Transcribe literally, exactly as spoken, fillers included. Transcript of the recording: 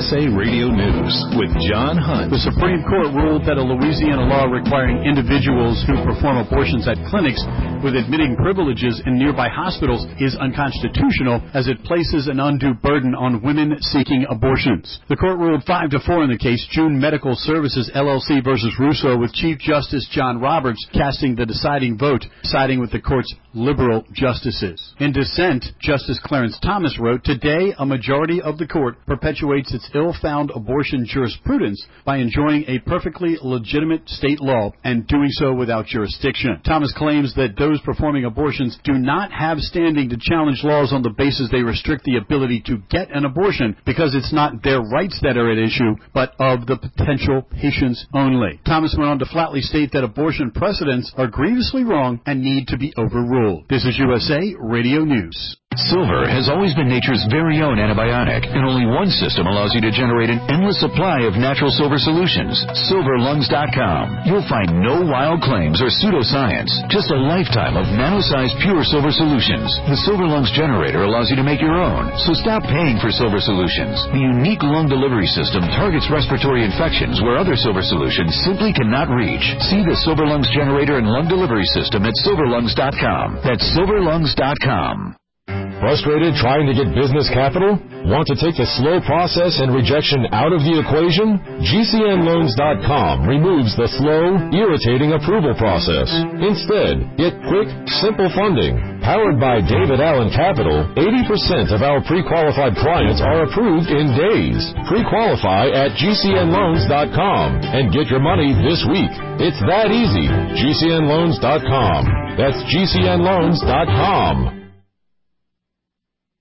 S A Radio News with John Hunt. The Supreme Court ruled that a Louisiana law requiring individuals who perform abortions at clinics with admitting privileges in nearby hospitals is unconstitutional, as it places an undue burden on women seeking abortions. The court ruled five to four in the case June Medical Services L L C versus Russo, with Chief Justice John Roberts casting the deciding vote, siding with the court's liberal justices. In dissent, Justice Clarence Thomas wrote, "Today, a majority of the court perpetuates its ill-found abortion jurisprudence by enjoining a perfectly legitimate state law and doing so without jurisdiction." Thomas claims that those performing abortions do not have standing to challenge laws on the basis they restrict the ability to get an abortion, because it's not their rights that are at issue, but of the potential patients only. Thomas went on to flatly state that abortion precedents are grievously wrong and need to be overruled. This is U S A Radio News. Silver has always been nature's very own antibiotic, and only one system allows you to generate an endless supply of natural silver solutions. silver lungs dot com. You'll find no wild claims or pseudoscience, just a lifetime of nano-sized pure silver solutions. The Silver Lungs generator allows you to make your own, so stop paying for silver solutions. The unique lung delivery system targets respiratory infections where other silver solutions simply cannot reach. See the Silver Lungs generator and lung delivery system at silver lungs dot com. That's silver lungs dot com. Frustrated trying to get business capital? Want to take the slow process and rejection out of the equation? G C N loans dot com removes the slow, irritating approval process. Instead, get quick, simple funding. Powered by David Allen Capital, eighty percent of our pre-qualified clients are approved in days. Pre-qualify at G C N loans dot com and get your money this week. It's that easy. G C N loans dot com. That's G C N loans dot com.